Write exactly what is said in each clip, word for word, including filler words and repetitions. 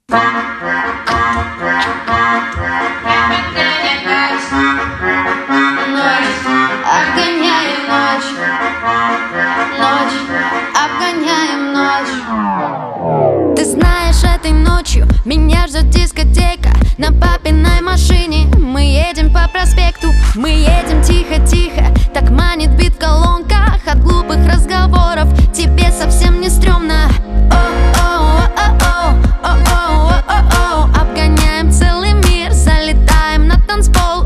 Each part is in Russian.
Обгоняем ночь, ночь, обгоняем ночь. Ты знаешь, этой ночью меня ждет дискотека. На папиной машине мы едем по проспекту. Мы едем тихо-тихо, так манит бит в колонках. От глупых разговоров тебе совсем не стрёмно. О-о-о-о-о-о-о-о-о. Обгоняем целый мир, залетаем на танцпол.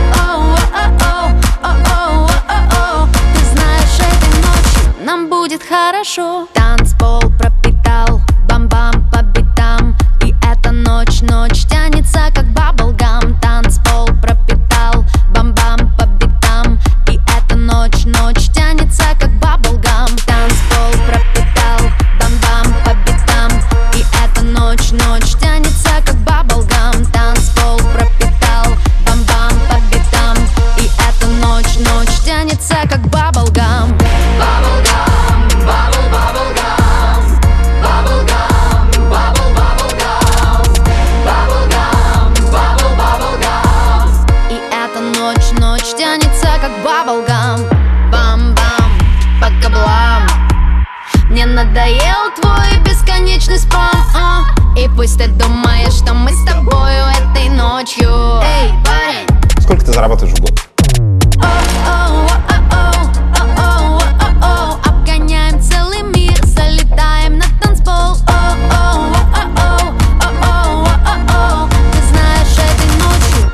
О-о-о-о-о-о-о-о. Ты знаешь, этой ночью нам будет хорошо. Танцпол пропитал бам-бам по битам. И эта ночь, ночь тянется как баблгам. Танцпол пропитал бам-бам по битам. И эта ночь, ночь тянется как баблгам. Танцпол пропитал бам-бам по битам. И эта ночь, ночь тянется как баблгам. Танцпол пропитал бам-бам по битам. И эта ночь, ночь тянется как баблгам. Баблгам, бабл, баблгам. Баблгам, бабл, баблгам. Баблгам, бабл, баблгам. И эта ночь, ночь тянется как баблгам. Бам-бам, по каблам. Мне надоел твой бесконечный спам, а? И пусть ты думаешь, что мы с тобою этой ночью. Эй, парень! Сколько ты зарабатываешь в год? О-о-о-о-о-о-о-о-о. Обгоняем целый мир, залетаем на танцпол. О-о-о-о-о-о-о-о. Ты знаешь, этой ночью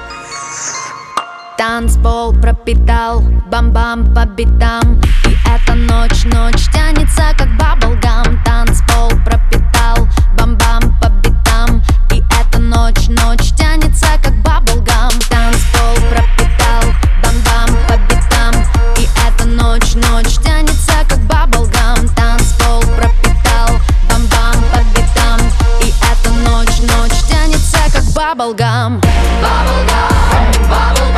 танцпол пропитал бам-бам по битам. И эта ночь, ночь тянется как баблгам. Танцпол пропитал бам-бам по битам. И эта ночь, ночь тянется как баблгам. Танцпол пропитал бам-бам по битам. И эта ночь, ночь тянется как баблгам. Танцпол пропитал бам-бам по битам. И эта ночь, ночь тянется как баблгам. Баблгам, баблгам.